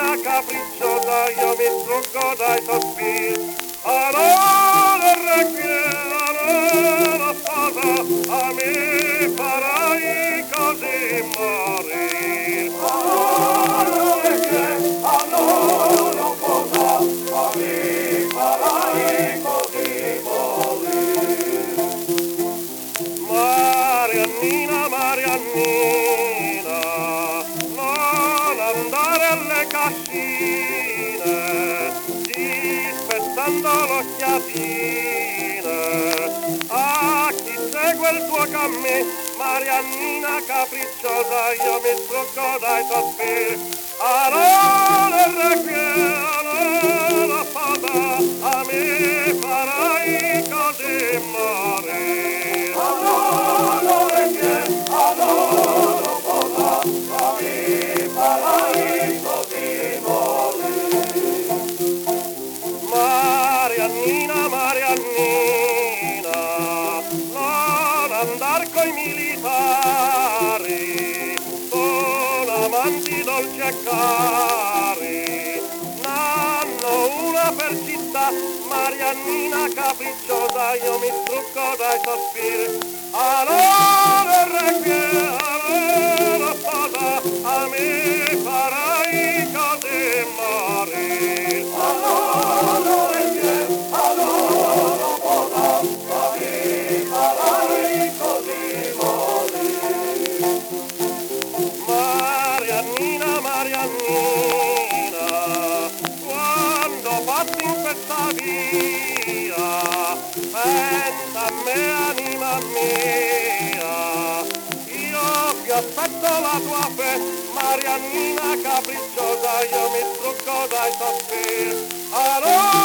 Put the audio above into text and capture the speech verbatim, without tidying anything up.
Mariannina capricciosa, io mi strucco dai sospiri. Allora requiem, allora sposa, a me farai così morire. Allora requiem, allora sposa, a me farai così morire. Mariannina, Mariannina, non andare alle cascine, dispettando l'occhiatine a chi segue il tuo cammin. Mariannina capricciosa, io mi strucco dai sospiri. Allora requiem, allora sposa, a me farai così morire. Allora requiem, allora sposa, a me farai così morire. Mariannina, Mariannina, non andar coi militari, sono amanti dolci e cari, n'hanno una per città. Mariannina capricciosa, io mi strucco dai sospiri. Allora requiem, allora sposa, a me farai così morire. Allora requiem, allora sposa, a me farai così morire. Mariannina, Mariannina, quando passi in questa via, pensa a me, anima mia, io ti aspetto la tua fe. Mariannina capricciosa, io mi strucco dai sospiri. Allora